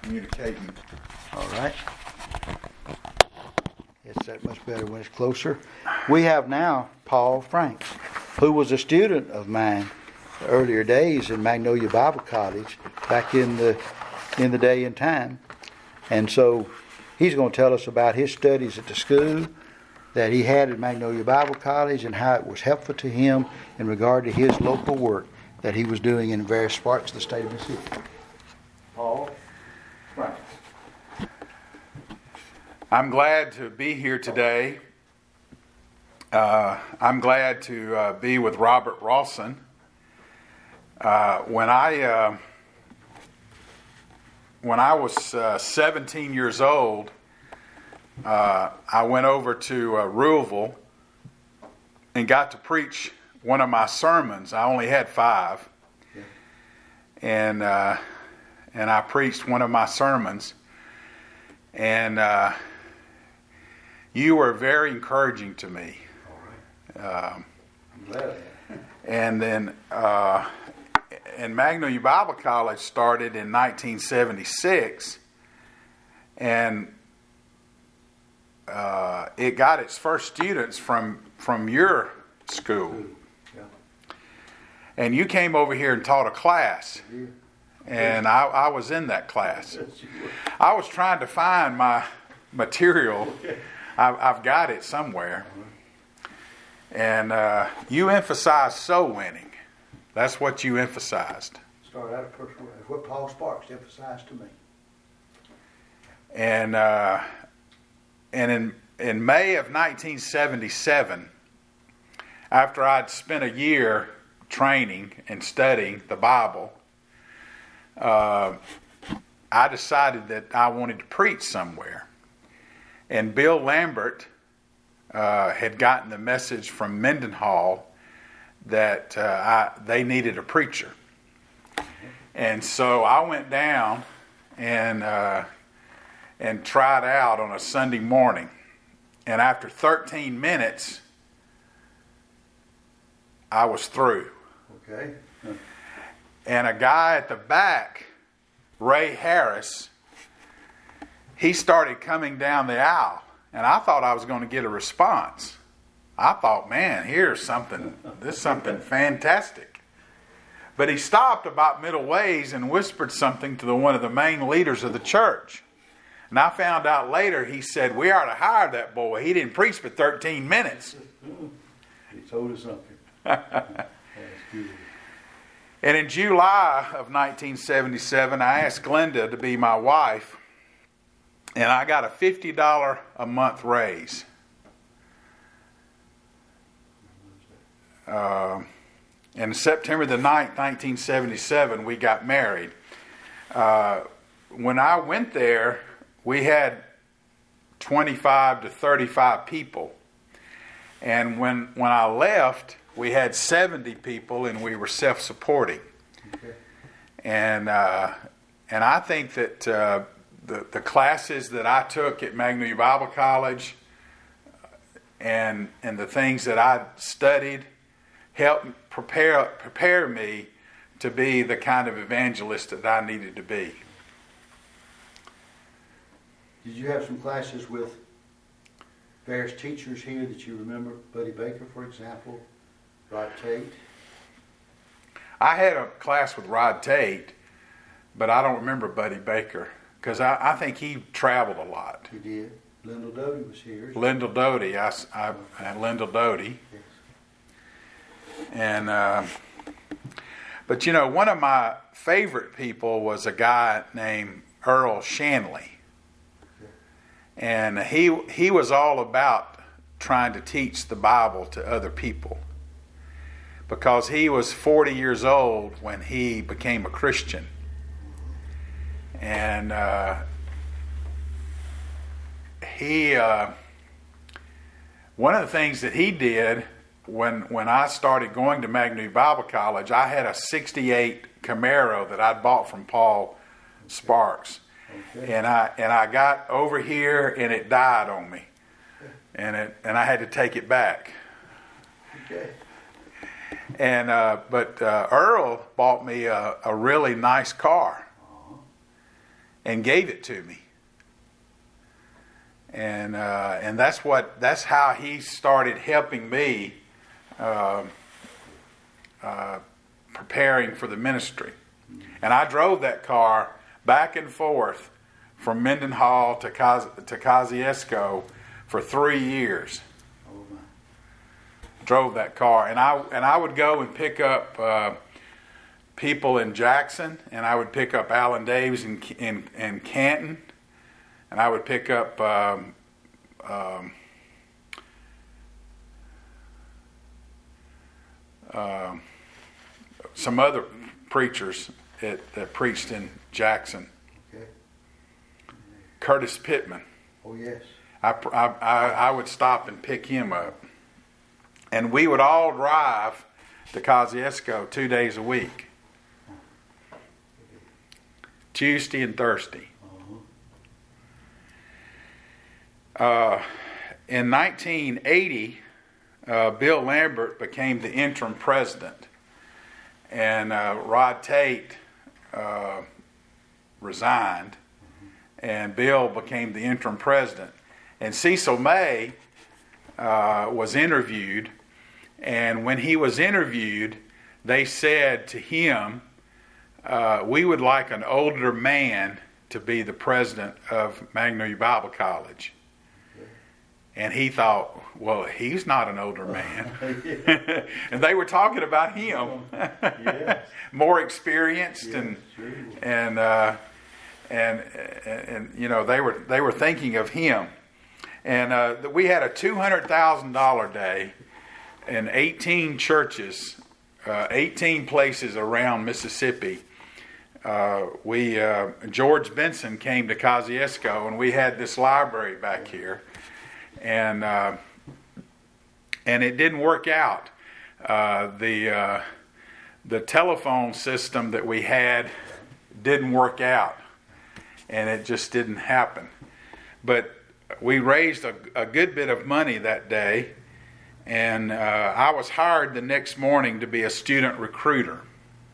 communicating. All right. It's that much better when it's closer. We have now Paul Franks, who was a student of mine earlier days in Magnolia Bible College back in the day and time. And so he's going to tell us about his studies at the school that he had at Magnolia Bible College and how it was helpful to him in regard to his local work that he was doing in various parts of the state of Mississippi. Paul Franks. I'm glad to be here today. I'm glad to be with Robert Rawson. When I was 17 years old, I went over to Louisville and got to preach one of my sermons. I only had 5, and I preached one of my sermons, and you were very encouraging to me. I'm glad. And then, and Magnolia Bible College started in 1976, and it got its first students from your school. Yeah. And you came over here and taught a class, and I was in that class. I was trying to find my material. I've got it somewhere. And you emphasized soul winning. That's what you emphasized. Start out at personal. That's what Paul Sparks emphasized to me. And in May of 1977, after I'd spent a year training and studying the Bible, I decided that I wanted to preach somewhere. And Bill Lambert had gotten the message from Mendenhall that they needed a preacher. And so I went down and tried out on a Sunday morning. And after 13 minutes, I was through. Okay. And a guy at the back, Ray Harris, he started coming down the aisle. And I thought I was going to get a response. I thought, man, this is something fantastic. But he stopped about middle ways and whispered something to one of the main leaders of the church. And I found out later, he said, we ought to hire that boy. He didn't preach for 13 minutes. He told us something. And in July of 1977, I asked Glenda to be my wife. And I got a $50 a month raise. And September the 9th, 1977, we got married. When I went there, we had 25 to 35 people. And when I left, we had 70 people, and we were self-supporting. Okay. And I think that the classes that I took at Magnolia Bible College and the things that I studied helped prepare me to be the kind of evangelist that I needed to be. Did you have some classes with various teachers here that you remember? Buddy Baker, for example, Rod Tate? I had a class with Rod Tate, but I don't remember Buddy Baker because I think he traveled a lot. He did. Lyndall Doty was here. Lyndall Doty, I had Lyndall Doty. Yes. And but you know, one of my favorite people was a guy named Earl Shanley. And he was all about trying to teach the Bible to other people. Because he was 40 years old when he became a Christian. And one of the things that he did when I started going to Magnolia Bible College, I had a 68 Camaro that I'd bought from Paul Sparks. Okay. And I got over here and it died on me. And I had to take it back. Okay. And but Earl bought me a really nice car. and gave it to me. And that's how he started helping me preparing for the ministry. And I drove that car back and forth from Mendenhall to Kosciuszko for 3 years. Drove that car, and I would go and pick up people in Jackson, and I would pick up Alan Daves in Canton, and I would pick up some other preachers that preached in Jackson. Okay. Curtis Pittman. Oh yes. I would stop and pick him up, and we would all drive to Kosciuszko 2 days a week, Tuesday and Thursday. In 1980, Bill Lambert became the interim president, and Rod Tate resigned, and Bill became the interim president. And Cecil May was interviewed, and when he was interviewed, they said to him, we would like an older man to be the president of Magnolia Bible College. And he thought, well, he's not an older man. And they were talking about him. Yes. More experienced, Yes, and you know, they were thinking of him. And we had a $200,000 day in 18 churches, 18 places around Mississippi. George Benson came to Kosciuszko, and we had this library back here, and it didn't work out. The telephone system that we had didn't work out, and it just didn't happen. But we raised a good bit of money that day, and I was hired the next morning to be a student recruiter.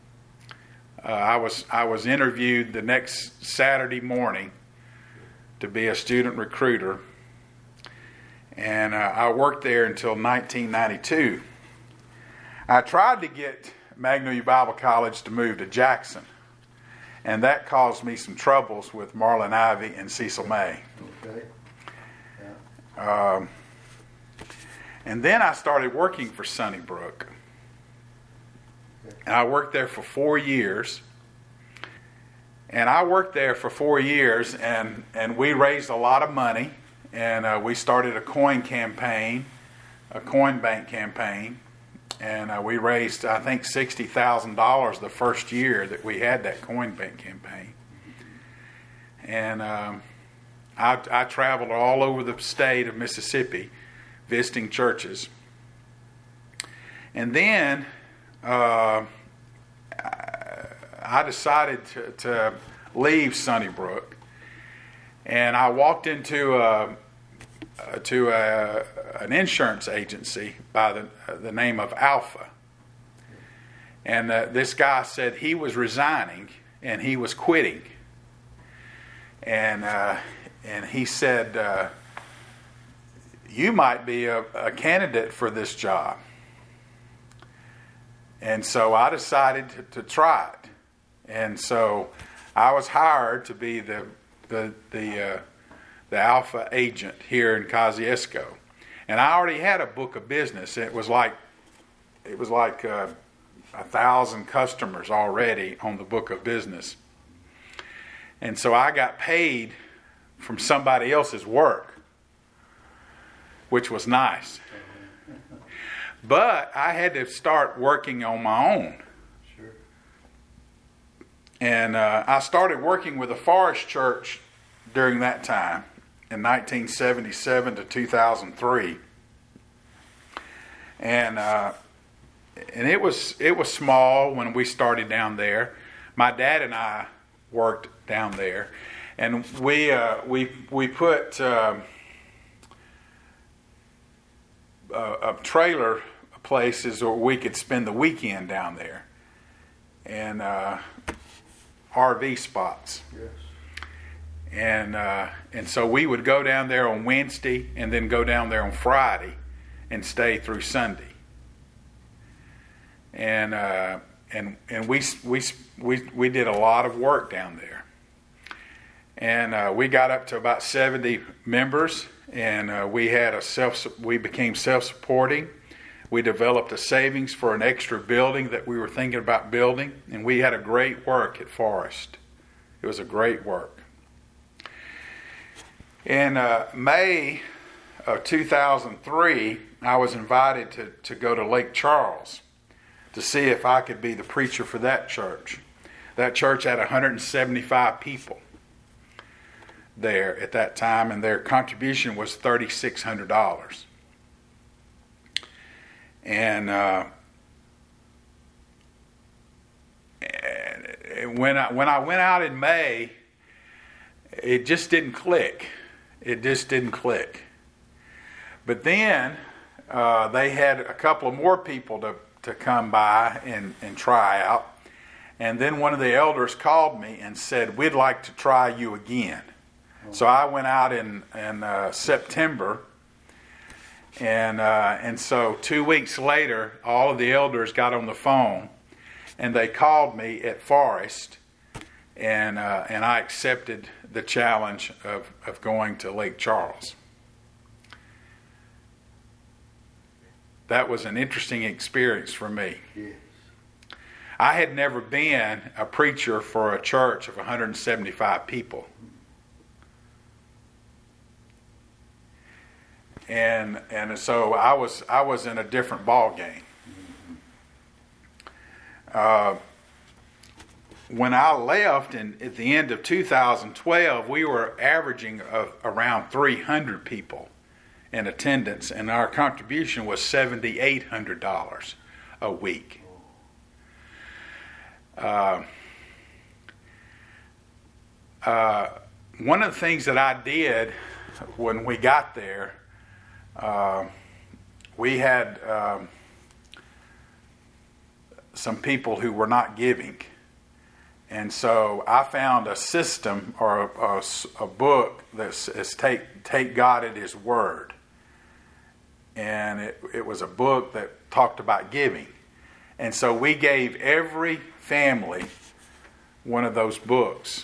I was interviewed the next Saturday morning to be a student recruiter, and I worked there until 1992. I tried to get Magnolia Bible College to move to Jackson, and that caused me some troubles with Marlon Ivy and Cecil May. Okay. And then I started working for Sunnybrook. And I worked there for 4 years. And I worked there for 4 years, and we raised a lot of money. And we started a coin campaign, a coin bank campaign. And we raised, I think, $60,000 the first year that we had that coin bank campaign. And I traveled all over the state of Mississippi visiting churches. And then I decided to leave Sunnybrook, and I walked into an insurance agency by the name of Alpha. And this guy said he was resigning and he was quitting. And he said, you might be a candidate for this job. And so I decided to try it. And so I was hired to be the Alpha agent here in Kosciuszko. And I already had a book of business. It was like 1,000 customers already on the book of business. And so I got paid from somebody else's work, which was nice. But I had to start working on my own. Sure. And I started working with the Forest Church during that time, in 1977 to 2003. And it was small when we started down there. My dad and I worked down there, and we put a trailer places where we could spend the weekend down there, and RV spots. Yes. And so we would go down there on Wednesday and then go down there on Friday and stay through Sunday. And we did a lot of work down there. And we got up to about 70 members, and we became self-supporting. We developed a savings for an extra building that we were thinking about building, and we had a great work at Forest. It was a great work. In May of 2003, I was invited to go to Lake Charles to see if I could be the preacher for that church. That church had 175 people there at that time, and their contribution was $3,600. And when I went out in May, it just didn't click. It just didn't click. But then they had a couple of more people to come by and try out. And then one of the elders called me and said, "We'd like to try you again." So I went out in September. And so 2 weeks later, all of the elders got on the phone, and they called me at Forest, and I accepted the challenge of going to Lake Charles. That was an interesting experience for me. Yes. I had never been a preacher for a church of 175 people. And so I was in a different ball game. When I left, and at the end of 2012, we were averaging around 300 people in attendance, and our contribution was $7,800 a week. One of the things that I did when we got there, we had some people who were not giving. And so I found a system or a book that says Take God at His Word. And it was a book that talked about giving. And so we gave every family one of those books.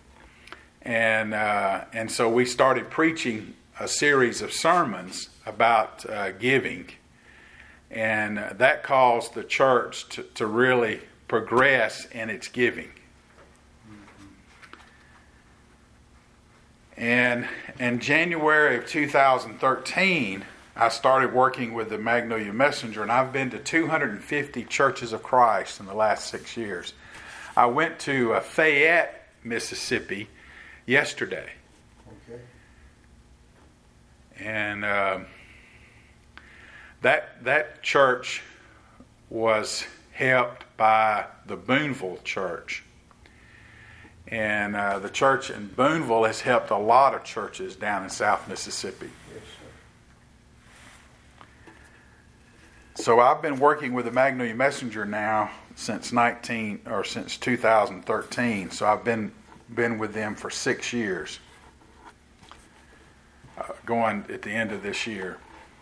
And so we started preaching a series of sermons about giving. And that caused the church to really progress in its giving. And in January of 2013, I started working with the Magnolia Messenger, and I've been to 250 Churches of Christ in the last 6 years. I went to Fayette, Mississippi yesterday. Okay. And that church was helped by the Boonville Church. And the church in Boonville has helped a lot of churches down in South Mississippi. Yes, sir. So I've been working with the Magnolia Messenger now since 2013. So I've been with them for 6 years, going at the end of this year.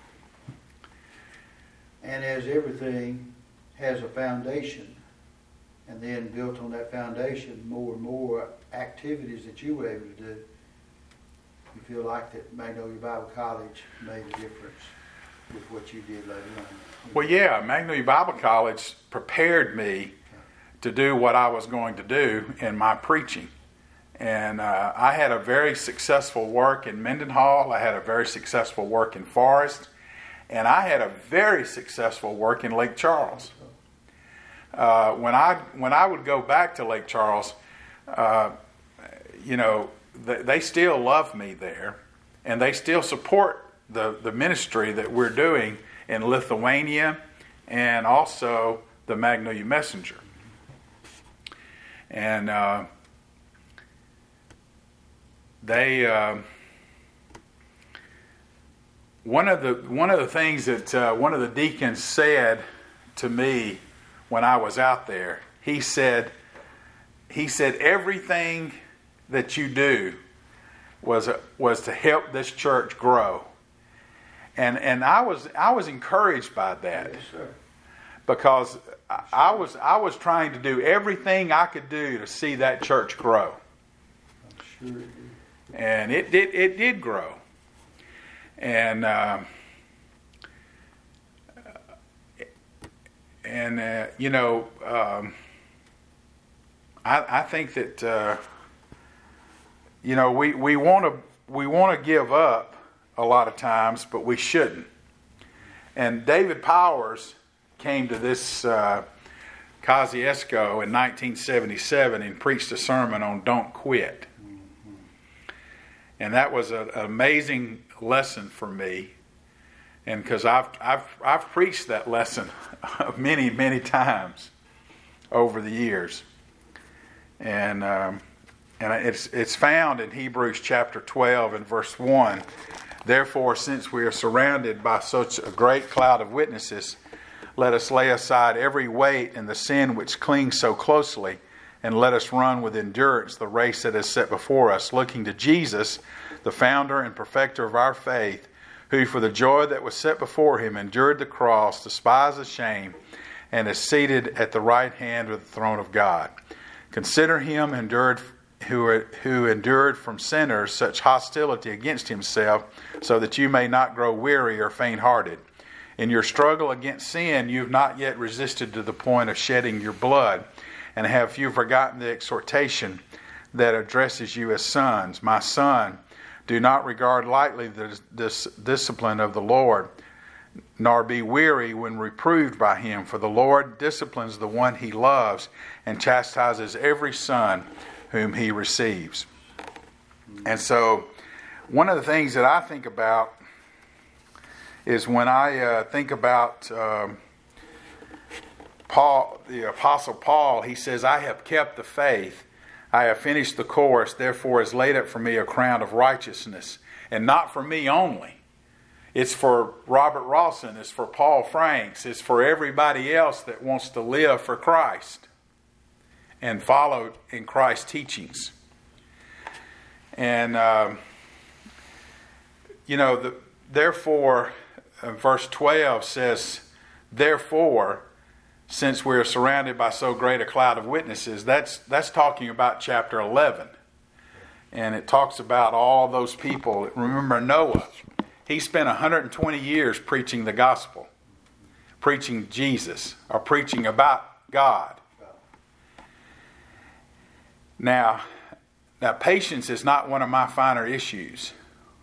And as everything has a foundation, and then built on that foundation, more and more activities that you were able to do, you feel like that Magnolia Bible College made a difference with what you did later on? Well, yeah, Magnolia Bible College prepared me to do what I was going to do in my preaching. And I had a very successful work in Mendenhall. I had a very successful work in Forest. And I had a very successful work in Lake Charles. When I would go back to Lake Charles, they still love me there, and they still support the ministry that we're doing in Lithuania and also the Magnolia Messenger. And one of the things that one of the deacons said to me when I was out there, he said everything that you do was to help this church grow. And I was encouraged by that. Yes, sir. Because I was trying to do everything I could do to see that church grow. I'm sure it did. And it did grow. And I think that we want to give up a lot of times, but we shouldn't. And David Powers came to this Kosciuszko in 1977 and preached a sermon on "Don't Quit," and that was an amazing lesson for me. And because I've preached that lesson many times over the years, and it's found in Hebrews chapter 12 and verse 1. Therefore, since we are surrounded by such a great cloud of witnesses, let us lay aside every weight and the sin which clings so closely, and let us run with endurance the race that is set before us, looking to Jesus, the founder and perfecter of our faith, who for the joy that was set before him endured the cross, despised the shame, and is seated at the right hand of the throne of God. Consider him who endured from sinners such hostility against himself, so that you may not grow weary or faint-hearted. In your struggle against sin, you have not yet resisted to the point of shedding your blood, and have you forgotten the exhortation that addresses you as sons? My son, do not regard lightly the discipline of the Lord, nor be weary when reproved by him. For the Lord disciplines the one he loves, and chastises every son whom he receives. And so, one of the things that I think about is when I think about Paul, the Apostle Paul, he says, I have kept the faith, I have finished the course, therefore is laid up for me a crown of righteousness. And not for me only. It's for Robert Rawson, it's for Paul Franks, it's for everybody else that wants to live for Christ and follow in Christ's teachings. And, therefore, verse 12 says, therefore, since we are surrounded by so great a cloud of witnesses, that's talking about chapter 11. And it talks about all those people. Remember Noah, he spent 120 years preaching the gospel, preaching Jesus, or preaching about God. Now, patience is not one of my finer issues.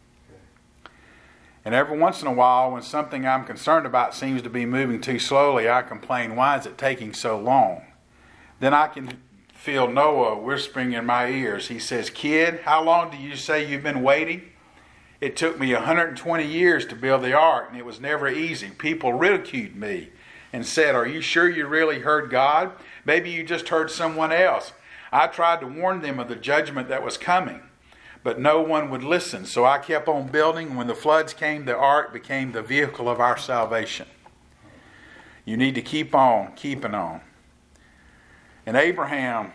And every once in a while, when something I'm concerned about seems to be moving too slowly, I complain, why is it taking so long? Then I can feel Noah whispering in my ears. He says, kid, how long do you say you've been waiting? It took me 120 years to build the ark, and it was never easy. People ridiculed me and said, are you sure you really heard God? Maybe you just heard someone else. I tried to warn them of the judgment that was coming, but no one would listen. So I kept on building. When the floods came, the ark became the vehicle of our salvation. You need to keep on keeping on. And Abraham,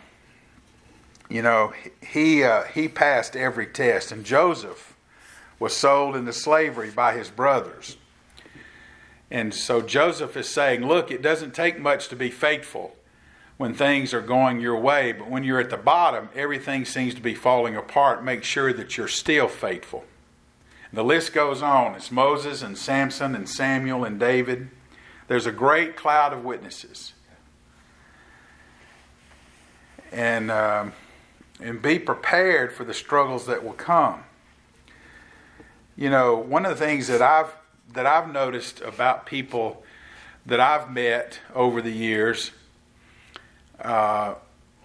he passed every test. And Joseph was sold into slavery by his brothers. And so Joseph is saying, look, it doesn't take much to be faithful when things are going your way, but when you're at the bottom, everything seems to be falling apart. Make sure that you're still faithful. And the list goes on. It's Moses and Samson and Samuel and David. There's a great cloud of witnesses. And be prepared for the struggles that will come. One of the things that I've noticed about people that I've met over the years, I've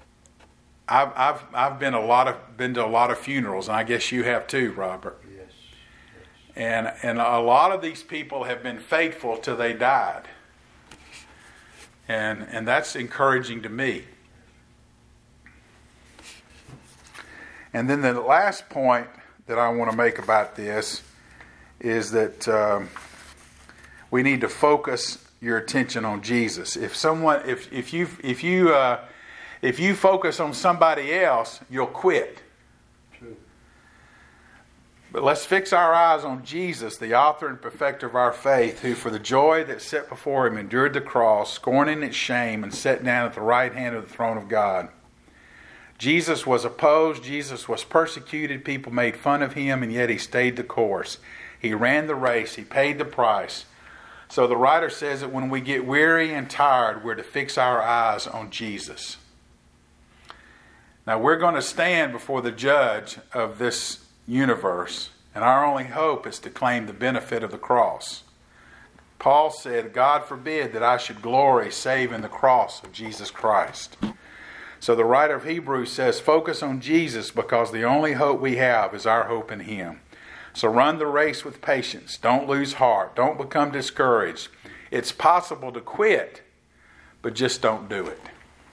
been to a lot of funerals, and I guess you have too, Robert. Yes. And a lot of these people have been faithful till they died, and that's encouraging to me. And then the last point that I want to make about this is that we need to focus your attention on Jesus. If you focus on somebody else, you'll quit. True. But let's fix our eyes on Jesus, the author and perfecter of our faith, who for the joy that set before him endured the cross, scorning its shame, and sat down at the right hand of the throne of God. Jesus was opposed, Jesus was persecuted, people made fun of him, and yet he stayed the course. He ran the race, he paid the price. So the writer says that when we get weary and tired, we're to fix our eyes on Jesus. Now we're going to stand before the judge of this universe, and our only hope is to claim the benefit of the cross. Paul said, God forbid that I should glory save in the cross of Jesus Christ. So the writer of Hebrews says, focus on Jesus, because the only hope we have is our hope in him. So run the race with patience. Don't lose heart. Don't become discouraged. It's possible to quit, but just don't do it.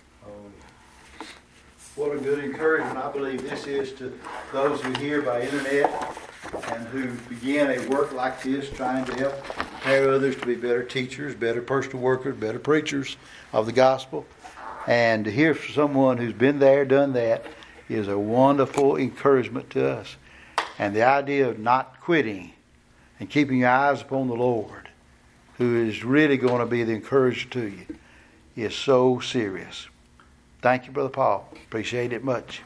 What a good encouragement I believe this is to those who hear by internet and who begin a work like this, trying to help prepare others to be better teachers, better personal workers, better preachers of the gospel. And to hear from someone who's been there, done that, is a wonderful encouragement to us. And the idea of not quitting and keeping your eyes upon the Lord, who is really going to be the encourager to you, is so serious. Thank you, Brother Paul. Appreciate it much.